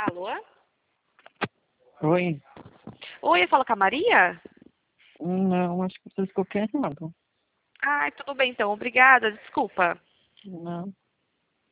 Alô? Oi? Oi, eu falo com a Maria? Não, acho que você ficou errado. Tudo bem então, obrigada, desculpa. Não.